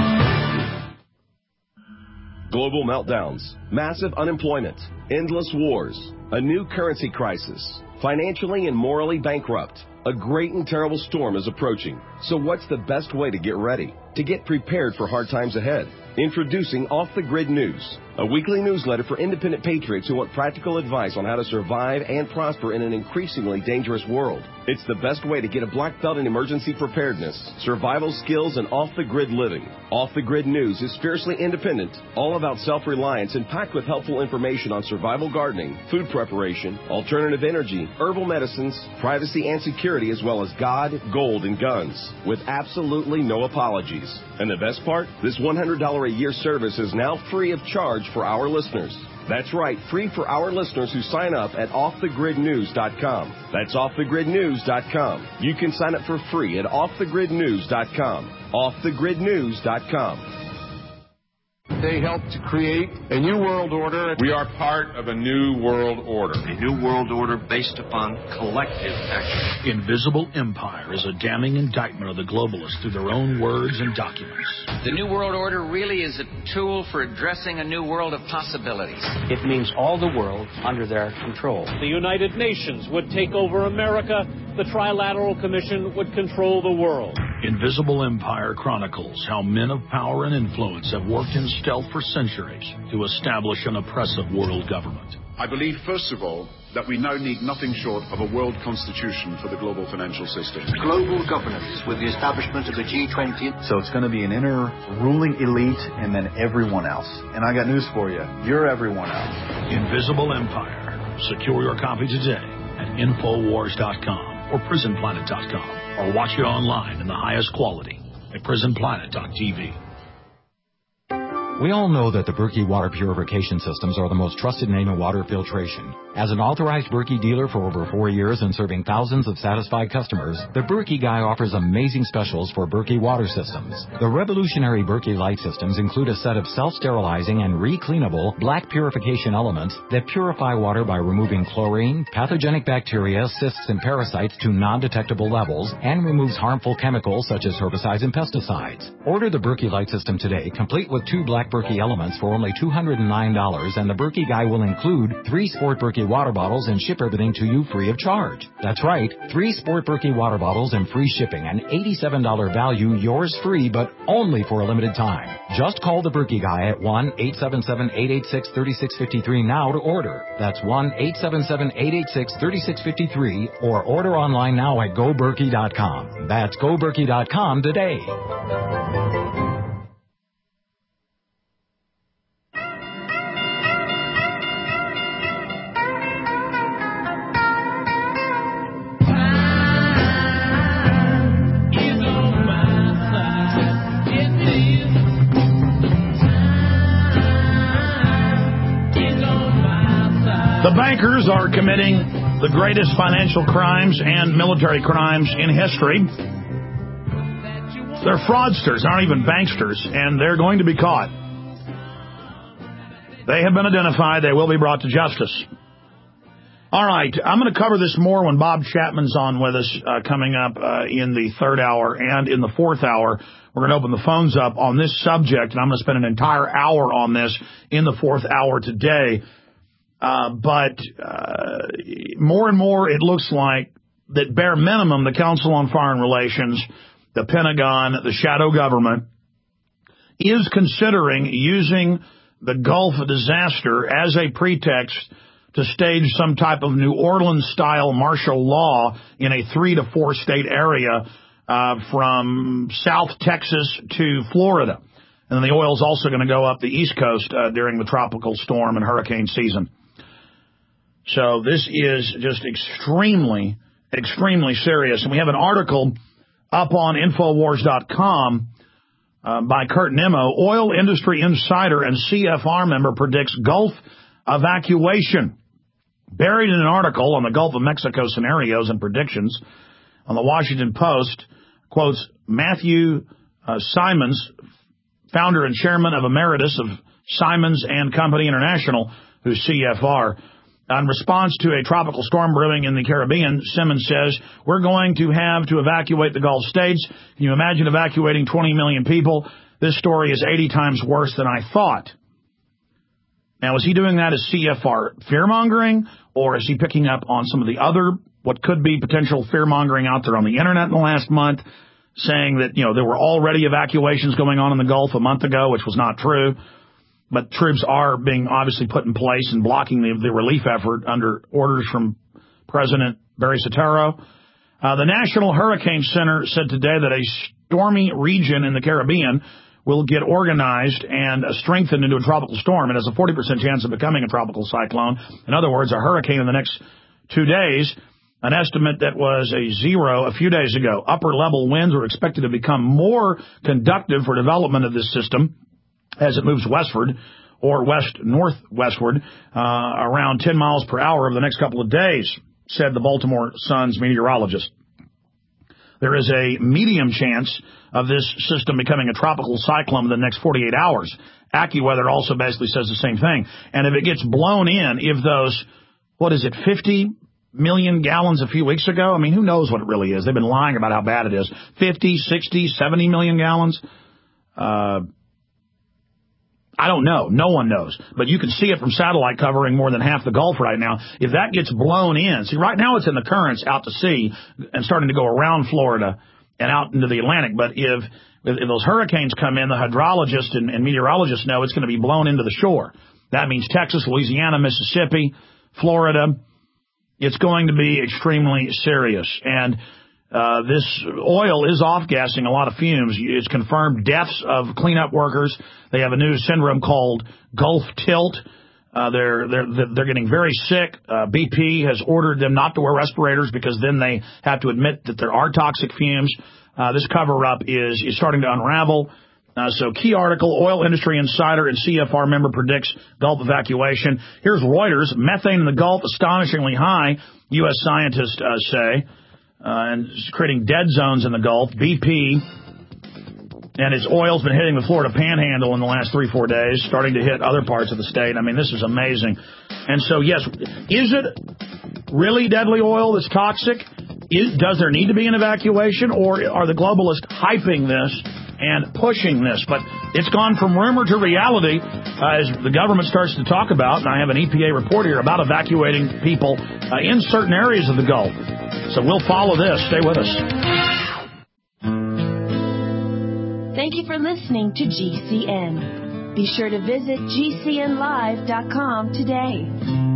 Global meltdowns, massive unemployment, endless wars, a new currency crisis, financially and morally bankrupt. A great and terrible storm is approaching. So what's the best way to get ready? To get prepared for hard times ahead? Introducing Off the Grid News, a weekly newsletter for independent patriots who want practical advice on how to survive and prosper in an increasingly dangerous world. It's the best way to get a black belt in emergency preparedness, survival skills, and off-the-grid living. Off the Grid News is fiercely independent, all about self-reliance, and packed with helpful information on survival gardening, food preparation, alternative energy, herbal medicines, privacy and security, as well as God, gold, and guns, with absolutely no apologies. And the best part? This one hundred dollars a year service is now free of charge for our listeners. That's right, free for our listeners who sign up at off the grid news dot com. That's off the grid news dot com. You can sign up for free at off the grid news dot com. off the grid news dot com. They helped to create a new world order. We are part of a new world order. A new world order based upon collective action. Invisible Empire is a damning indictment of the globalists through their own words and documents. The new world order really is a tool for addressing a new world of possibilities. It means all the world under their control. The United Nations would take over America. The Trilateral Commission would control the world. Invisible Empire chronicles how men of power and influence have worked in stealth for centuries to establish an oppressive world government. I believe, first of all, that we now need nothing short of a world constitution for the global financial system. Global governance with the establishment of the G twenty. So it's going to be an inner ruling elite and then everyone else. And I got news for you. You're everyone else. Invisible Empire. Secure your copy today at infowars dot com or prison planet dot com, or watch it online in the highest quality at prison planet dot t v. We all know that the Berkey water purification systems are the most trusted name in water filtration. As an authorized Berkey dealer for over four years and serving thousands of satisfied customers, the Berkey Guy offers amazing specials for Berkey water systems. The revolutionary Berkey Light systems include a set of self-sterilizing and re-cleanable black purification elements that purify water by removing chlorine, pathogenic bacteria, cysts, and parasites to non-detectable levels, and removes harmful chemicals such as herbicides and pesticides. Order the Berkey Light system today, complete with two black Berkey elements for only two hundred nine dollars, and the Berkey Guy will include three Sport Berkey water bottles and ship everything to you free of charge. That's right, three Sport Berkey water bottles and free shipping, an eighty-seven dollars value, yours free, but only for a limited time. Just call the Berkey Guy at one eight seven seven, eight eight six, three six five three now to order. That's one eight seven seven, eight eight six, three six five three, or order online now at go berkey dot com. That's go berkey dot com today. The bankers are committing the greatest financial crimes and military crimes in history. They're fraudsters, aren't even banksters, and they're going to be caught. They have been identified. They will be brought to justice. All right, I'm going to cover this more when Bob Chapman's on with us uh, coming up uh, in the third hour and in the fourth hour. We're We're going to open the phones up on this subject, and I'm going to spend an entire hour on this in the fourth hour today. Uh, but uh, more and more it looks like that bare minimum, the Council on Foreign Relations, the Pentagon, the shadow government, is considering using the Gulf disaster as a pretext to stage some type of New Orleans-style martial law in a three to four state area uh, from South Texas to Florida. And then the oil's also going to go up the East Coast uh, during the tropical storm and hurricane season. So this is just extremely, extremely serious. And we have an article up on Infowars dot com uh, by Kurt Nimmo. Oil industry insider and C F R member predicts Gulf evacuation. Buried in an article on the Gulf of Mexico scenarios and predictions on the Washington Post, quotes Matthew uh, Simons, founder and chairman of Emeritus of Simons and Company International, who's C F R. In response to a tropical storm brewing in the Caribbean, Simmons says, we're going to have to evacuate the Gulf states. Can you imagine evacuating twenty million people? This story is eighty times worse than I thought. Now, is he doing that as C F R fear-mongering, or is he picking up on some of the other, what could be potential fear-mongering out there on the Internet in the last month, saying that, you know, there were already evacuations going on in the Gulf a month ago, which was not true? But troops are being obviously put in place and blocking the, the relief effort under orders from President Barry Soetoro. Uh, the National Hurricane Center said today that a stormy region in the Caribbean will get organized and uh, strengthened into a tropical storm. It has a forty percent chance of becoming a tropical cyclone. In other words, a hurricane in the next two days. An estimate that was a zero a few days ago. Upper-level winds are expected to become more conductive for development of this system as it moves westward or west-northwestward uh, around ten miles per hour over the next couple of days, said the Baltimore Sun's meteorologist. There is a medium chance of this system becoming a tropical cyclone in the next forty-eight hours. AccuWeather also basically says the same thing. And if it gets blown in, if those, what is it, fifty million gallons a few weeks ago? I mean, who knows what it really is? They've been lying about how bad it is. fifty, sixty, seventy million gallons? Uh, I don't know. No one knows. But you can see it from satellite covering more than half the Gulf right now. If that gets blown in, see, right now it's in the currents out to sea and starting to go around Florida and out into the Atlantic. But if, if those hurricanes come in, the hydrologists and, and meteorologists know it's going to be blown into the shore. That means Texas, Louisiana, Mississippi, Florida. It's going to be extremely serious. And Uh, this oil is off-gassing a lot of fumes. It's confirmed deaths of cleanup workers. They have a new syndrome called Gulf Tilt. Uh, they're, they're, they're getting very sick. Uh, B P has ordered them not to wear respirators because then they have to admit that there are toxic fumes. Uh, this cover-up is, is starting to unravel. Uh, so key article, Oil Industry Insider and C F R member predicts Gulf evacuation. Here's Reuters. Methane in the Gulf astonishingly high, U S scientists uh, say. Uh, and creating dead zones in the Gulf. B P and its oil's been hitting the Florida Panhandle in the last three, four days, starting to hit other parts of the state. I mean, this is amazing. And so, yes, is it really deadly oil that's toxic? Is, does there need to be an evacuation, or are the globalists hyping this and pushing this? But it's gone from rumor to reality uh, as the government starts to talk about, and I have an E P A report here about evacuating people uh, in certain areas of the Gulf. So we'll follow this. Stay with us. Thank you for listening to G C N. Be sure to visit G C N live dot com today.